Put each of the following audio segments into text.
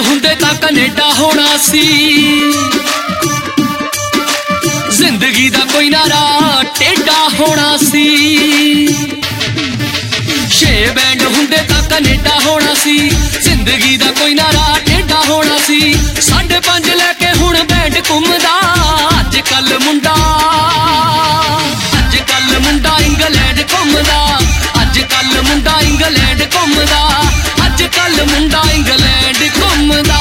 ਹੁੰਦੇ ਤਾਂ ਕੈਨੇਡਾ ਹੋਣਾ ਸੀ। ਜ਼ਿੰਦਗੀ ਦਾ ਕੋਈ ਨਾ ਰਾਹ ਟੇਢਾ ਹੋਣਾ ਸੀ। 6 ਬੈਂਡ ਹੁੰਦੇ ਤਾਂ ਕੈਨੇਡਾ ਹੋਣਾ ਸੀ। ਜ਼ਿੰਦਗੀ ਦਾ ਕੋਈ ਨਾ ਰਾਹ ਟੇਢਾ ਹੋਣਾ ਸੀ। 5.5 ਲੈ ਕੇ ਹੁਣ ਬੈਂਡ ਘੁੰਮਦਾ ਅੱਜ ਕੱਲ ਮੁੰਡਾ। ਅੱਜ ਕੱਲ ਮੁੰਡਾ ਇੰਗਲੈਂਡ ਘੁੰਮਦਾ। ਅੱਜ ਕੱਲ ਮੁੰਡਾ ਇੰਗਲੈਂਡ ਘੁੰਮਦਾ। ਅੱਜ ਕੱਲ ਮੁੰਡਾ ਇੰਗਲੈਂਡ ਘੁੰਮਦਾ।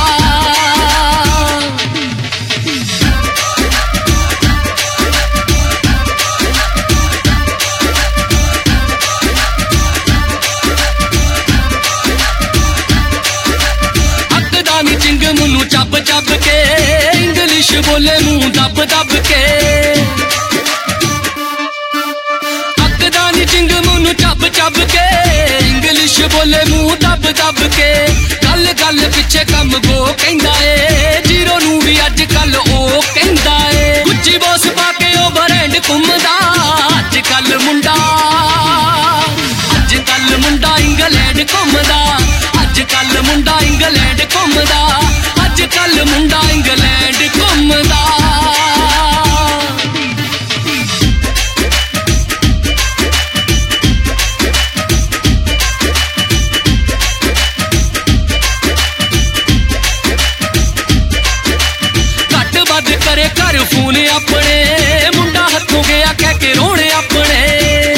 ਅੱਕਦਾ ਨੀ ਚਿੰਗ ਮੈਨੂੰ ਚੱਬ ਚੱਬ ਕੇ ਇੰਗਲਿਸ਼ ਬੋਲੇ ਮੂੰਹ ਦੱਬ ਦੱਬ ਕੇ। ਅੱਕਦਾ ਨੀ ਚਿੰਗ ਮੈਨੂੰ ਚੱਬ ਚੱਬ ਕੇ ਇੰਗਲਿਸ਼ ਬੋਲੇ ਮੂੰਹ ਦੱਬ ਦੱਬ ਕੇ। ਗੱਲ ਗੱਲ ਪਿੱਛੇ ਕੰਮ ਗੋ ਕਹਿੰਦਾ ਏ। ਜੀਰੋ ਨੂੰ ਵੀ ਅੱਜ ਕੱਲ ਉਹ ਕਹਿੰਦਾ ਏ। ਗੁੱਚੀ ਬੋਸ ਪਾ ਕੇ ਉਹ ਬਰੈਂਡ ਘੁੰਮਦਾ ਅੱਜ ਕੱਲ ਮੁੰਡਾ। ਅੱਜ ਕੱਲ ਮੁੰਡਾ ਇੰਗਲੈਂਡ ਘੁੰਮਦਾ। ਅੱਜ ਕੱਲ ਮੁੰਡਾ ਇੰਗਲੈਂਡ ਘੁੰਮਦਾ। ਅੱਜ ਕੱਲ ਮੁੰਡਾ ਇੰਗਲੈਂਡ ਘੁੰਮਦਾ। ਘੱਟ ਵੱਧ ਕਰੇ ਘਰ ਫੋਨ ਆਪਣੇ ਮੁੰਡਾ ਹੱਥੋਂ ਗਿਆ ਕਹਿ ਕੇ ਰੋਣੇ ਆਪਣੇ।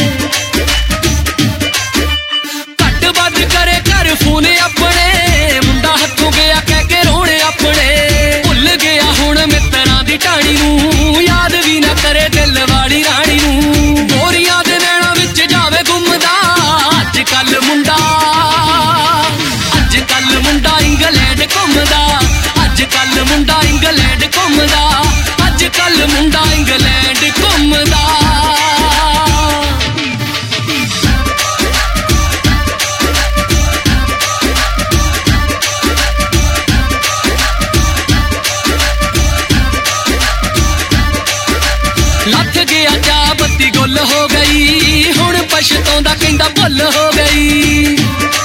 ਘੱਟ ਵੱਧ ਕਰੇ ਘਰ ਫੋਨ ਆਪਣੇ ਮੁੰਡਾ ਹੱਥੋਂ ਗਿਆ ਕਹਿ ਕੇ ਰੋਣੇ ਆਪਣੇ। ਭੁੱਲ ਗਿਆ ਹੁਣ ਮਿੱਤਰਾਂ ਦੀ ਢਾਣੀ ਨੂੰ ਯਾਦ ਵੀ ਨਾ ਕਰੇ ਦਿਲ ਵਾਲੀ ਰਾਣੀ ਨੂੰ। ਗੋਰੀਆਂ ਦੇ ਨੈਣਾ ਵਿੱਚ ਜਾਵੇ ਗੁੰਮਦਾ ਅੱਜ ਕੱਲ ਮੁੰਡਾ। ਅੱਜ ਕੱਲ ਮੁੰਡਾ ਇੰਗਲੈਂਡ ਘੁੰਮਦਾ। ਅੱਜ ਕੱਲ ਮੁੰਡਾ ਇੰਗਲੈਂਡ ਘੁੰਮਦਾ। ਅੱਜ ਕੱਲ ਮੁੰਡਾ ਇੰਗਲੈਂਡ ਘੁੰਮਦਾ। ਲੱਥ ਗਿਆ ਚਾਹ ਬੱਤੀ ਗੁੱਲ ਹੋ ਗਈ ਹੁਣ ਪਛਤਾਉਂਦਾ ਕਹਿੰਦਾ ਭੁੱਲ ਹੋ ਗਈ।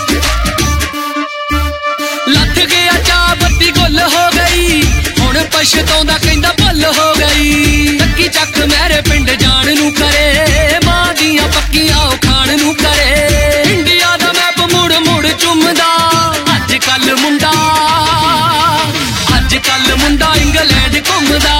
ਲੱਥ ਗਿਆ ਚਾਹ ਬੱਤੀ ਗੁੱਲ ਹੋ ਗਈ ਹੁਣ ਪਛਤਾਉਂਦਾ ਕਹਿੰਦਾ ਭੁੱਲ ਹੋ ਗਈ। ਟੱਕੀ ਚੱਕ ਮੇਰੇ ਪਿੰਡ ਜਾਣ ਨੂੰ ਕਰੇ ਮਾਂ ਦੀਆਂ ਪੱਕੀਆਂ ਉਹ ਖਾਣ ਨੂੰ ਕਰੇ। ਇੰਡੀਆ ਦਾ ਮੈਪ ਮੁੜ ਮੁੜ ਚੁੰਮਦਾ ਅੱਜ ਕੱਲ ਮੁੰਡਾ। ਅੱਜ ਕੱਲ ਮੁੰਡਾ ਇੰਗਲੈਂਡ ਘੁੰਮਦਾ।